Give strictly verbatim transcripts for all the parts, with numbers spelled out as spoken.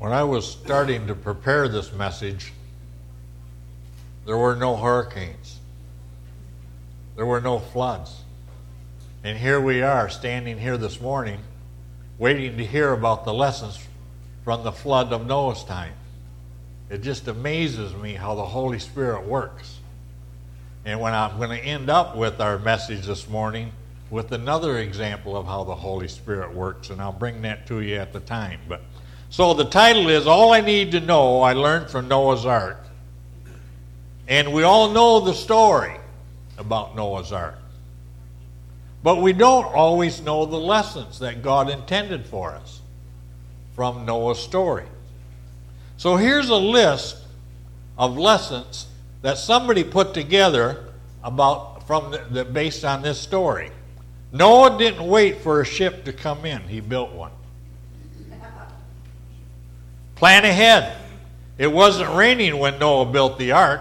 When I was starting to prepare this message, there were no hurricanes. There were no floods. And here we are, standing here this morning, waiting to hear about the lessons from the flood of Noah's time. It just amazes me how the Holy Spirit works. And when I'm going to end up with our message this morning with another example of how the Holy Spirit works, and I'll bring that to you at the time. But so the title is All I Need to Know I Learned from Noah's Ark. And we all know the story about Noah's Ark. But we don't always know the lessons that God intended for us from Noah's story. So here's a list of lessons that somebody put together about from the, the, based on this story. Noah didn't wait for a ship to come in. He built one. Plan ahead. It wasn't raining when Noah built the ark.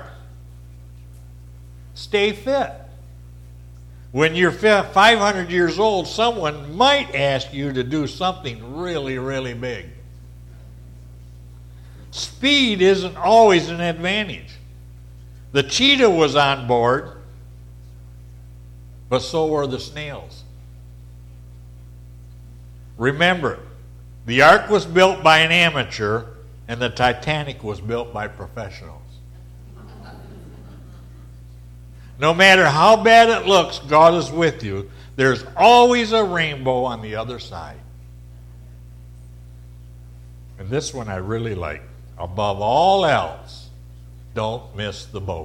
Stay fit. When you're five hundred years old, someone might ask you to do something really, really big. Speed isn't always an advantage. The cheetah was on board, but so were the snails. Remember, the ark was built by an amateur, and the Titanic was built by professionals. No matter how bad it looks, God is with you. There's always a rainbow on the other side. And this one I really like. Above all else, don't miss the boat.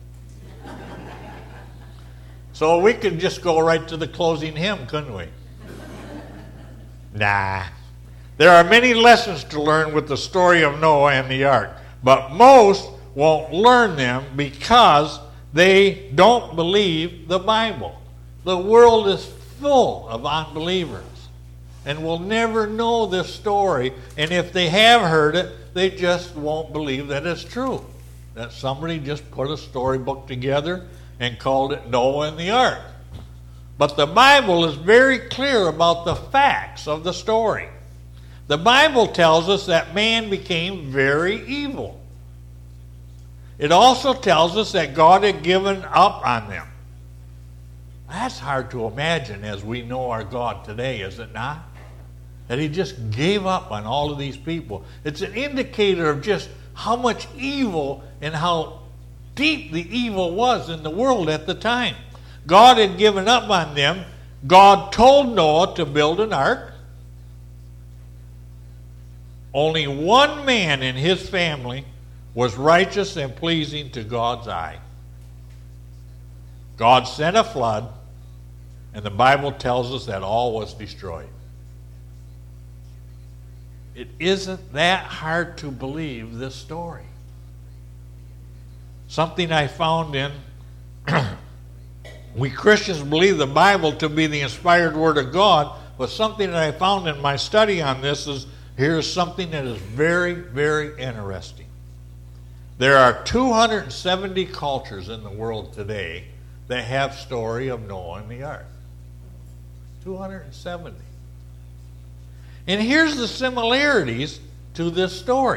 So we could just go right to the closing hymn, couldn't we? Nah. There are many lessons to learn with the story of Noah and the ark, but most won't learn them because they don't believe the Bible. The world is full of unbelievers and will never know this story, and if they have heard it, they just won't believe that it's true, that somebody just put a storybook together and called it Noah and the ark. But the Bible is very clear about the facts of the story. The Bible tells us that man became very evil. It also tells us that God had given up on them. That's hard to imagine as we know our God today, is it not? That he just gave up on all of these people. It's an indicator of just how much evil and how deep the evil was in the world at the time. God had given up on them. God told Noah to build an ark. Only one man in his family was righteous and pleasing to God's eye. God sent a flood, and the Bible tells us that all was destroyed. It isn't that hard to believe this story. Something I found in, we Christians believe the Bible to be the inspired Word of God, but something that I found in my study on this is, here's something that is very, very interesting. There are two hundred seventy cultures in the world today that have story of Noah and the ark. two hundred seventy. And here's the similarities to this story.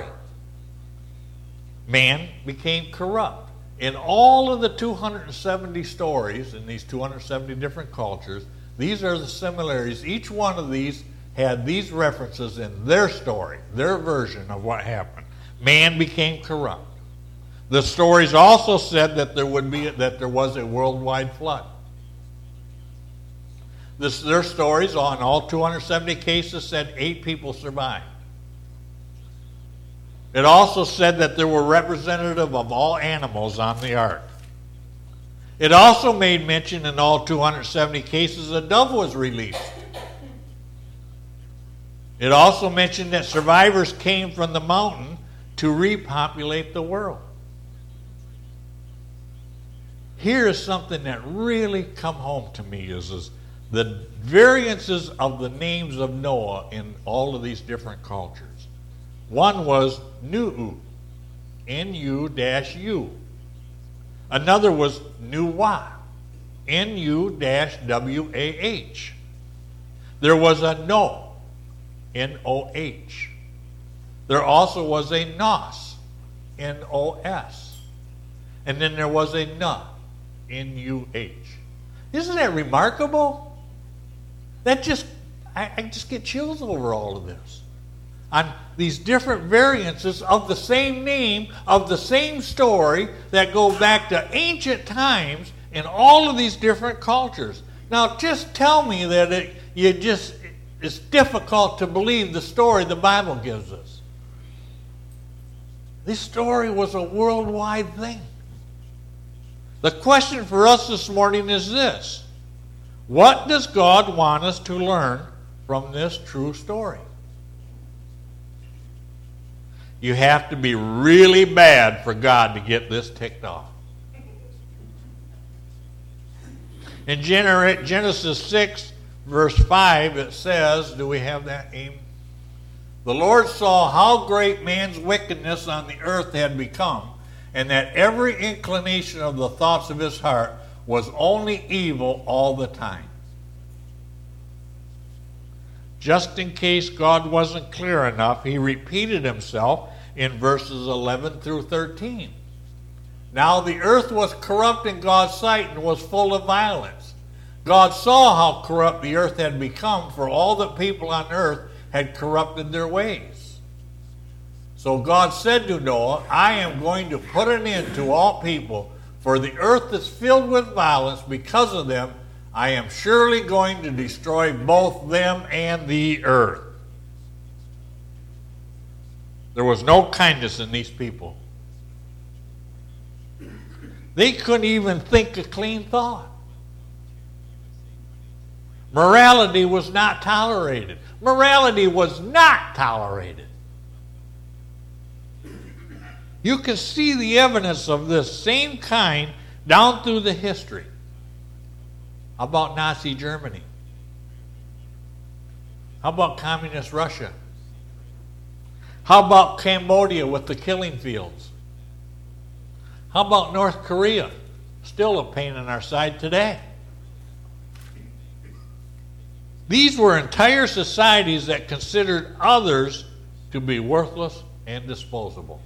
Man became corrupt. In all of the two hundred seventy stories in these two hundred seventy different cultures, these are the similarities. Each one of these had these references in their story, their version of what happened. Man became corrupt. The stories also said that there would be that there was a worldwide flood. This, their stories on all two hundred seventy cases said eight people survived. It also said that there were representative of all animals on the ark. It also made mention in all two hundred seventy cases a dove was released. It also mentioned that survivors came from the mountain to repopulate the world. Here is something that really come home to me is, is the variances of the names of Noah in all of these different cultures. One was Nu, N U U. Another was Nuwah, N U W A H. There was a No, N O H. There also was a Nos, N O S. And then there was a Nuh, N U H. Isn't that remarkable? That just, I, I just get chills over all of this. On these different variances of the same name, of the same story, that go back to ancient times in all of these different cultures. Now, just tell me that it, you just, it's difficult to believe the story the Bible gives us. This story was a worldwide thing. The question for us this morning is this: what does God want us to learn from this true story? You have to be really bad for God to get this ticked off. In Genesis six, verse five, it says, do we have that, aim? The Lord saw how great man's wickedness on the earth had become, and that every inclination of the thoughts of his heart was only evil all the time. Just in case God wasn't clear enough, he repeated himself in verses eleven through thirteen. Now the earth was corrupt in God's sight and was full of violence. God saw how corrupt the earth had become, for all the people on earth had corrupted their ways. So God said to Noah, I am going to put an end to all people, for the earth is filled with violence because of them. I am surely going to destroy both them and the earth. There was no kindness in these people. They couldn't even think a clean thought. Morality was not tolerated. Morality was not tolerated. You can see the evidence of this same kind down through the history. How about Nazi Germany? How about communist Russia? How about Cambodia with the killing fields? How about North Korea? Still a pain in our side today. These were entire societies that considered others to be worthless and disposable.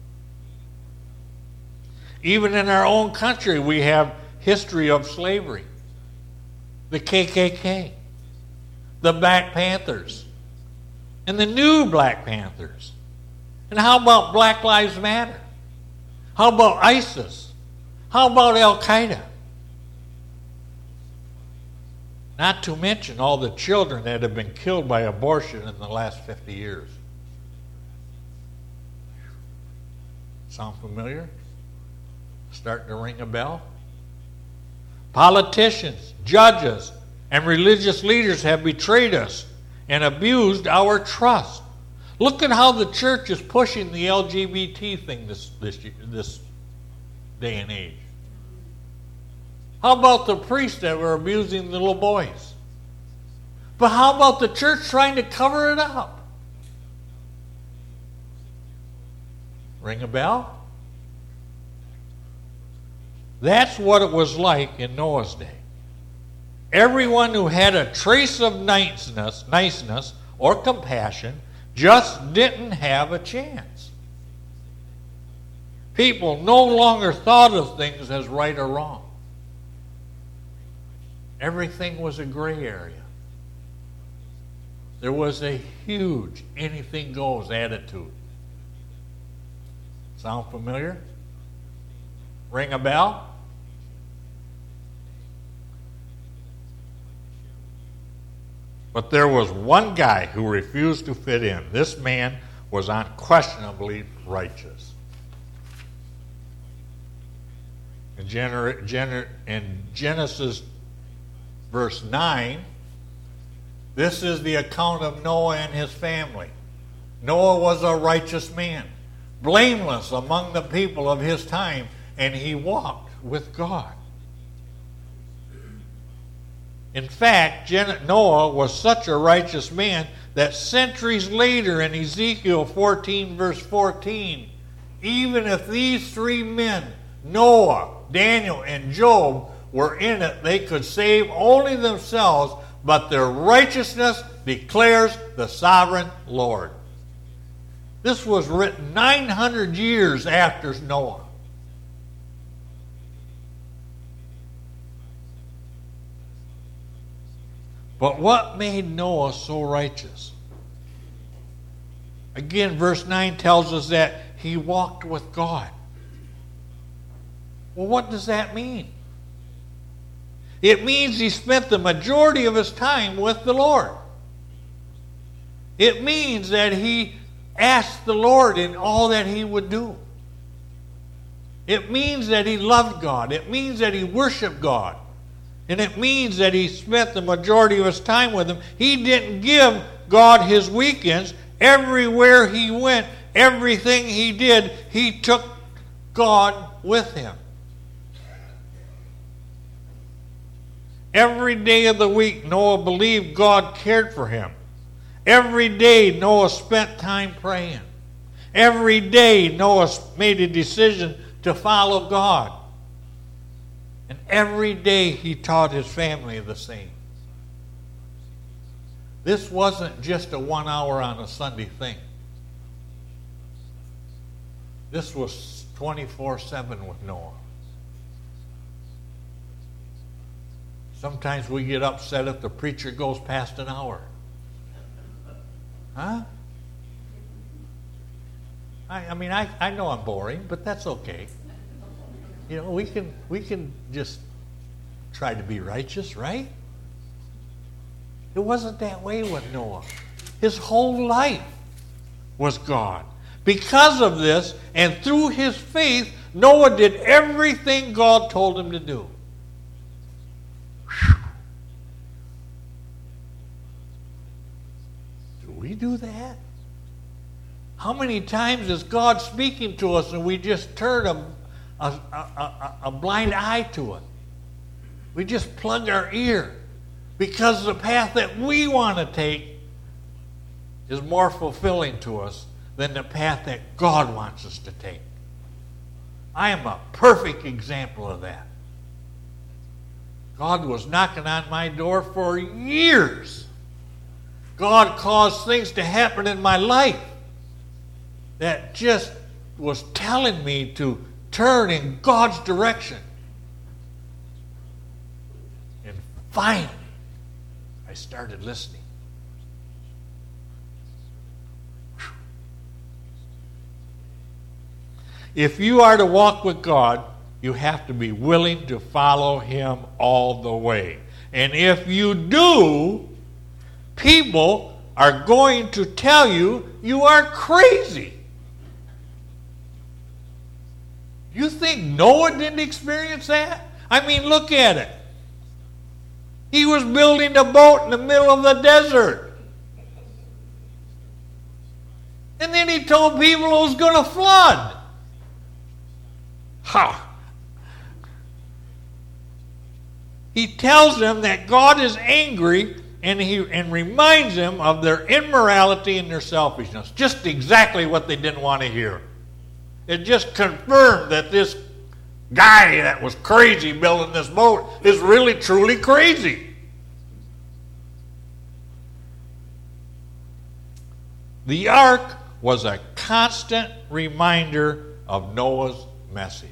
Even in our own country, we have history of slavery. The K K K, the Black Panthers, and the new Black Panthers. And how about Black Lives Matter? How about ISIS? How about Al-Qaeda? Not to mention all the children that have been killed by abortion in the last fifty years. Sound familiar? Starting to ring a bell? Politicians, judges, and religious leaders have betrayed us and abused our trust. Look at how the church is pushing the L G B T thing this, this, this day and age. How about the priests that were abusing the little boys? But how about the church trying to cover it up? Ring a bell? That's what it was like in Noah's day. Everyone who had a trace of niceness, niceness or compassion just didn't have a chance. People no longer thought of things as right or wrong. Everything was a gray area. There was a huge anything goes attitude. Sound familiar? Ring a bell? But there was one guy who refused to fit in. This man was unquestionably righteous. In, Gener- Gener- in Genesis verse nine, this is the account of Noah and his family. Noah was a righteous man, blameless among the people of his time, and he walked with God. In fact, Noah was such a righteous man that centuries later in Ezekiel fourteen, verse fourteen, even if these three men, Noah, Daniel, and Job, were in it, they could save only themselves, but their righteousness declares the sovereign Lord. This was written nine hundred years after Noah. But what made Noah so righteous? Again, verse nine tells us that he walked with God. Well, what does that mean? It means he spent the majority of his time with the Lord. It means that he asked the Lord in all that he would do. It means that he loved God. It means that he worshiped God. And it means that he spent the majority of his time with him. He didn't give God his weekends. Everywhere he went, everything he did, he took God with him. Every day of the week, Noah believed God cared for him. Every day, Noah spent time praying. Every day, Noah made a decision to follow God. And every day, he taught his family the same. This wasn't just a one hour on a Sunday thing. This was twenty-four seven with Noah. Sometimes we get upset if the preacher goes past an hour. Huh? I, I mean, I, I know I'm boring, but that's okay. You know, we can we can just try to be righteous, right? It wasn't that way with Noah. His whole life was God. Because of this, and through his faith, Noah did everything God told him to do. Whew. Do we do that? How many times is God speaking to us and we just turn a, a, a, a, a blind eye to it? We just plug our ear because the path that we want to take is more fulfilling to us than the path that God wants us to take. I am a perfect example of that. God was knocking on my door for years. God caused things to happen in my life that just was telling me to turn in God's direction. And finally, I started listening. If you are to walk with God, you have to be willing to follow him all the way. And if you do, people are going to tell you you are crazy. You think Noah didn't experience that? I mean, look at it. He was building a boat in the middle of the desert. And then he told people it was going to flood. Ha! He tells them that God is angry, and he and reminds them of their immorality and their selfishness. Just exactly what they didn't want to hear. It just confirmed that this guy that was crazy building this boat is really truly crazy. The ark was a constant reminder of Noah's message.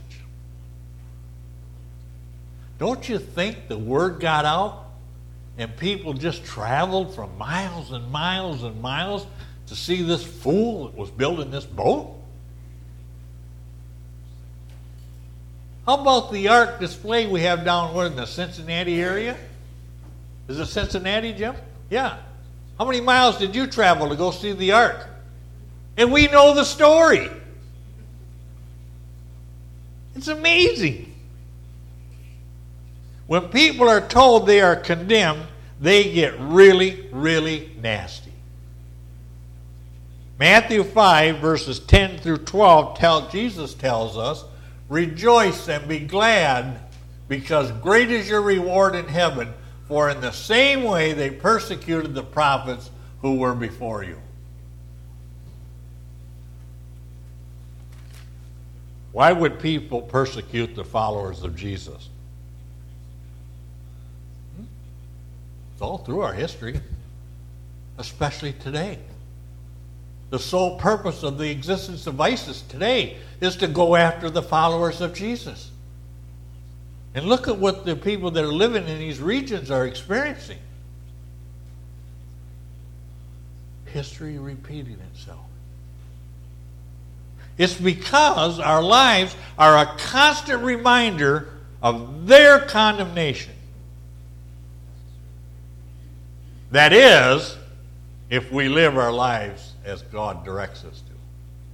Don't you think the word got out and people just traveled from miles and miles and miles to see this fool that was building this boat? How about the ark display we have down where in the Cincinnati area? Is it Cincinnati, Jim? Yeah. How many miles did you travel to go see the ark? And we know the story. It's amazing. When people are told they are condemned, they get really, really nasty. Matthew five, verses ten through twelve, tell, Jesus tells us, rejoice and be glad, because great is your reward in heaven, for in the same way they persecuted the prophets who were before you. Why would people persecute the followers of Jesus? It's all through our history, especially today. The sole purpose of the existence of ISIS today is to go after the followers of Jesus. And look at what the people that are living in these regions are experiencing. History repeating itself. It's because our lives are a constant reminder of their condemnation. That is, if we live our lives as God directs us to.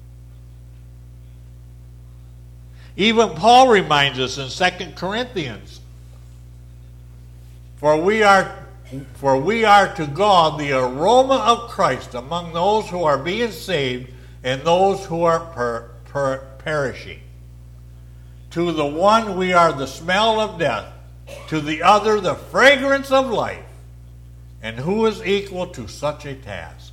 Even Paul reminds us in Second Corinthians, for we are for we are to God the aroma of Christ among those who are being saved and those who are per, per, perishing. To the one we are the smell of death, to the other the fragrance of life. And who is equal to such a task?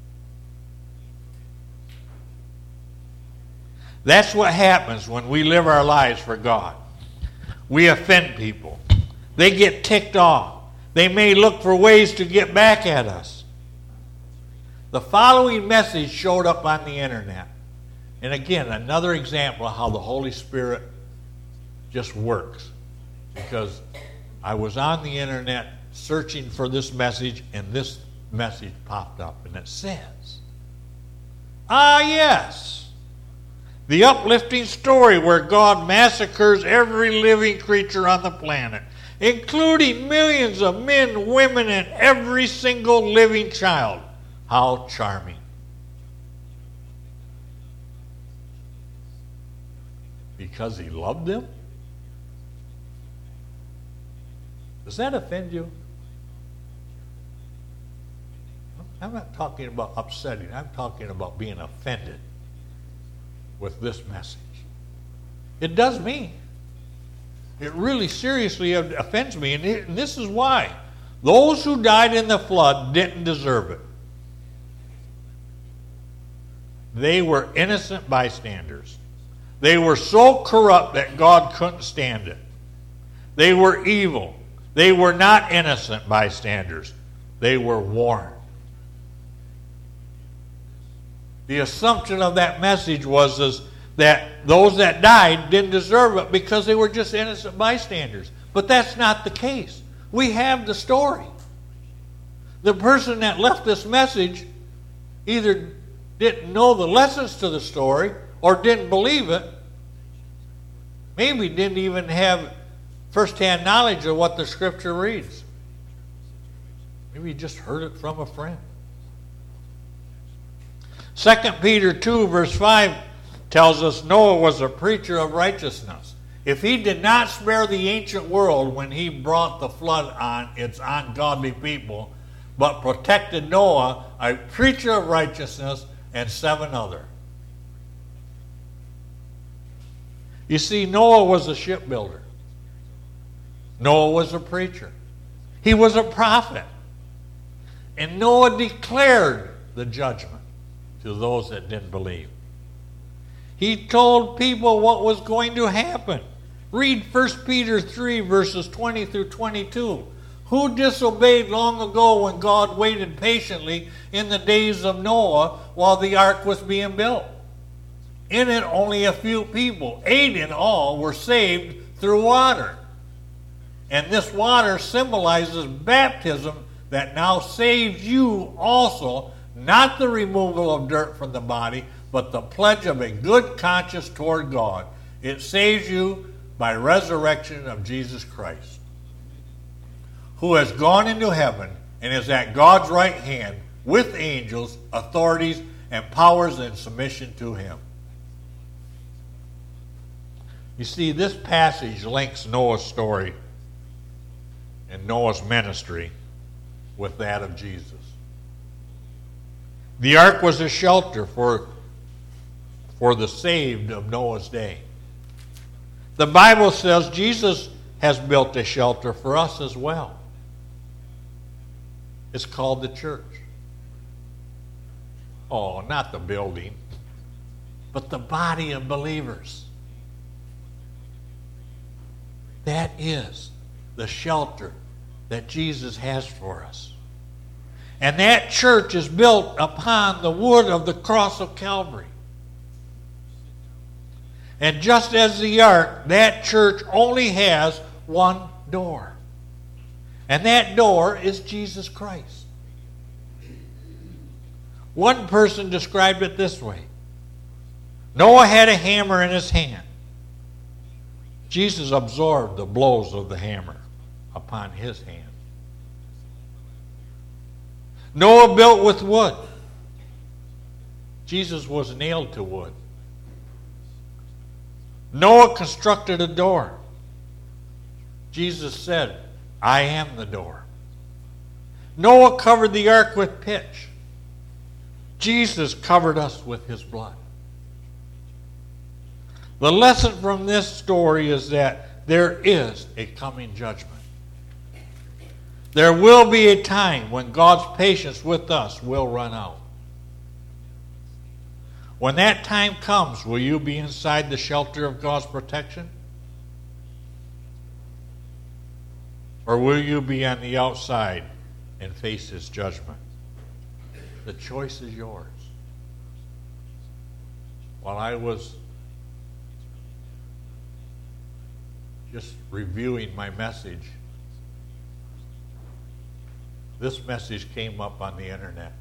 That's what happens when we live our lives for God. We offend people. They get ticked off. They may look for ways to get back at us. The following message showed up on the internet. And again, another example of how the Holy Spirit just works. Because I was on the internet searching for this message, and this message popped up. And it says, ah, yes, the uplifting story where God massacres every living creature on the planet, including millions of men, women, and every single living child. How charming. Because he loved them? Does that offend you? I'm not talking about upsetting. I'm talking about being offended with this message. It does me. It really seriously offends me, and, it, and this is why. Those who died in the flood didn't deserve it. They were innocent bystanders. They were so corrupt that God couldn't stand it. They were evil. They were not innocent bystanders. They were warned. The assumption of that message was is that those that died didn't deserve it because they were just innocent bystanders. But that's not the case. We have the story. The person that left this message either didn't know the lessons to the story or didn't believe it. Maybe didn't even have first-hand knowledge of what the scripture reads. Maybe he just heard it from a friend. Second Peter two verse five tells us Noah was a preacher of righteousness. If he did not spare the ancient world when he brought the flood on its ungodly people, but protected Noah, a preacher of righteousness, and seven other. You see, Noah was a shipbuilder. Noah was a preacher. He was a prophet. And Noah declared the judgment to those that didn't believe. He told people what was going to happen. Read First Peter three, verses twenty through twenty-two. Who disobeyed long ago when God waited patiently in the days of Noah while the ark was being built? In it, only a few people, eight in all, were saved through water. And this water symbolizes baptism that now saves you also, not the removal of dirt from the body, but the pledge of a good conscience toward God. It saves you by resurrection of Jesus Christ, who has gone into heaven and is at God's right hand with angels, authorities, and powers in submission to him. You see, this passage links Noah's story and Noah's ministry with that of Jesus. The ark was a shelter for, for the saved of Noah's day. The Bible says Jesus has built a shelter for us as well. It's called the church. Oh, not the building, but the body of believers. That is the shelter that Jesus has for us. And that church is built upon the wood of the cross of Calvary. And just as the ark, that church only has one door. And that door is Jesus Christ. One person described it this way. Noah had a hammer in his hand. Jesus absorbed the blows of the hammer upon his hand. Noah built with wood. Jesus was nailed to wood. Noah constructed a door. Jesus said, I am the door. Noah covered the ark with pitch. Jesus covered us with his blood. The lesson from this story is that there is a coming judgment. There will be a time when God's patience with us will run out. When that time comes, will you be inside the shelter of God's protection? Or will you be on the outside and face his judgment? The choice is yours. While I was just reviewing my message, this message came up on the internet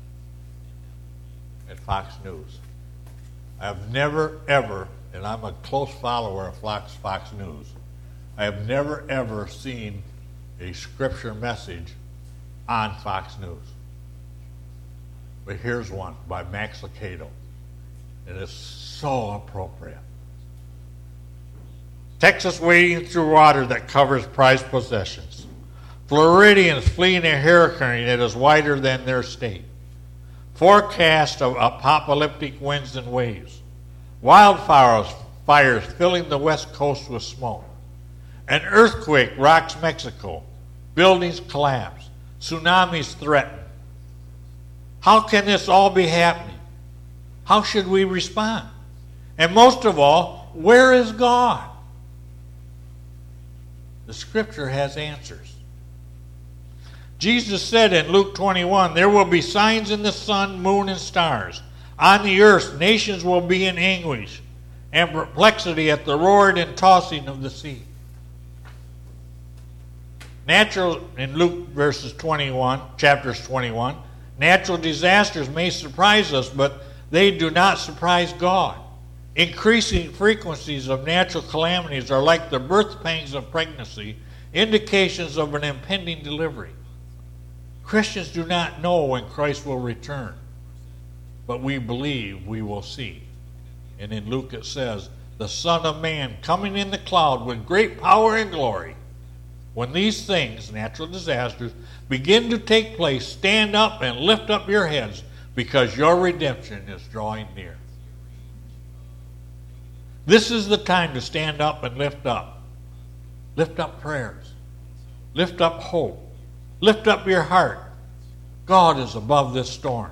at Fox News. I've never, ever, and I'm a close follower of Fox, Fox News, I have never, ever seen a scripture message on Fox News. But here's one by Max Lucado. It is so appropriate. Texas wading through water that covers prized possessions. Floridians fleeing a hurricane that is wider than their state. Forecast of apocalyptic winds and waves. Wildfires fires filling the west coast with smoke. An earthquake rocks Mexico. Buildings collapse. Tsunamis threaten. How can this all be happening? How should we respond? And most of all, where is God? The scripture has answers. Jesus said in Luke twenty-one, there will be signs in the sun, moon, and stars. On the earth, nations will be in anguish and perplexity at the roaring and tossing of the sea. Natural, in Luke verses twenty-one, chapters twenty-one, natural disasters may surprise us, but they do not surprise God. Increasing frequencies of natural calamities are like the birth pangs of pregnancy, indications of an impending delivery. Christians do not know when Christ will return, but we believe we will see. And in Luke it says, the Son of Man coming in the cloud with great power and glory. When these things, natural disasters, begin to take place, stand up and lift up your heads, because your redemption is drawing near. This is the time to stand up and lift up. Lift up prayers. Lift up hope. Lift up your heart. God is above this storm.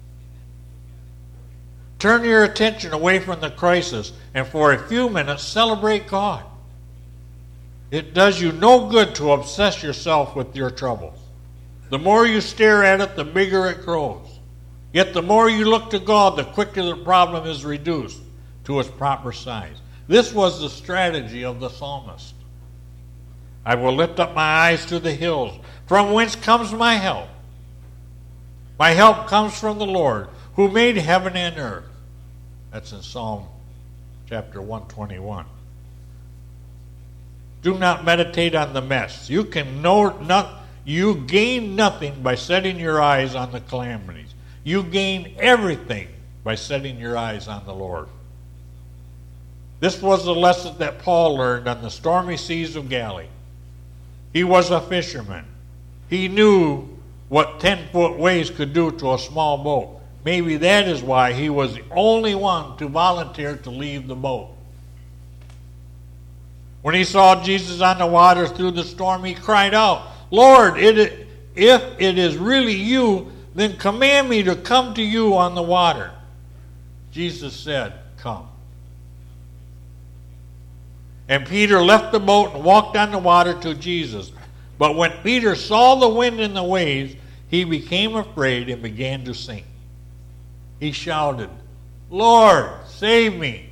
Turn your attention away from the crisis and for a few minutes celebrate God. It does you no good to obsess yourself with your troubles. The more you stare at it, the bigger it grows. Yet the more you look to God, the quicker the problem is reduced to its proper size. This was the strategy of the psalmist. I will lift up my eyes to the hills, from whence comes my help. My help comes from the Lord, who made heaven and earth. That's in Psalm chapter one twenty-one. Do not meditate on the mess. You can know not, you gain nothing by setting your eyes on the calamities. You gain everything by setting your eyes on the Lord. This was the lesson that Paul learned on the stormy seas of Galilee. He was a fisherman. He knew what ten-foot waves could do to a small boat. Maybe that is why he was the only one to volunteer to leave the boat. When he saw Jesus on the water through the storm, he cried out, Lord, it, if it is really you, then command me to come to you on the water. Jesus said, come. And Peter left the boat and walked on the water to Jesus. But when Peter saw the wind and the waves, he became afraid and began to sink. He shouted, "Lord, save me."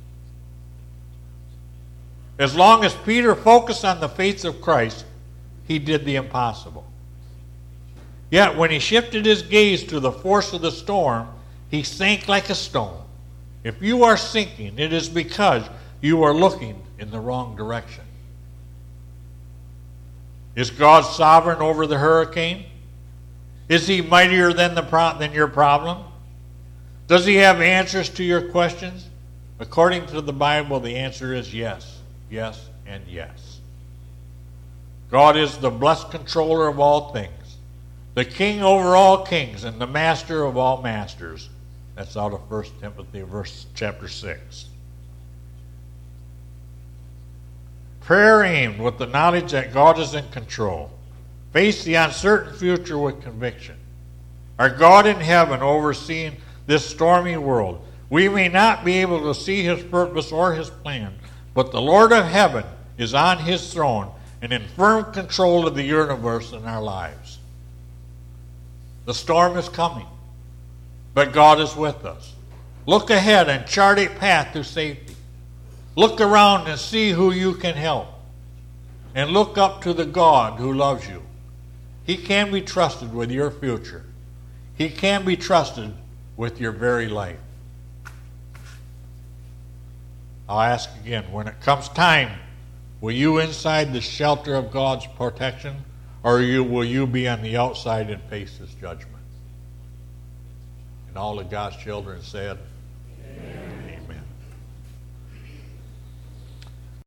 As long as Peter focused on the faith of Christ, he did the impossible. Yet when he shifted his gaze to the force of the storm, he sank like a stone. If you are sinking, it is because you are looking in the wrong direction. Is God sovereign over the hurricane? Is he mightier than, the pro- than your problem? Does he have answers to your questions? According to the Bible, the answer is yes, yes, and yes. God is the blessed controller of all things, the king over all kings, and the master of all masters. That's out of First Timothy verse chapter six. Prayer aimed with the knowledge that God is in control. Face the uncertain future with conviction. Our God in heaven overseeing this stormy world. We may not be able to see his purpose or his plan, but the Lord of heaven is on his throne and in firm control of the universe and our lives. The storm is coming, but God is with us. Look ahead and chart a path to safety. Look around and see who you can help. And look up to the God who loves you. He can be trusted with your future. He can be trusted with your very life. I'll ask again, when it comes time, will you inside the shelter of God's protection, or you, will you be on the outside and face his judgment? And all of God's children said, Amen.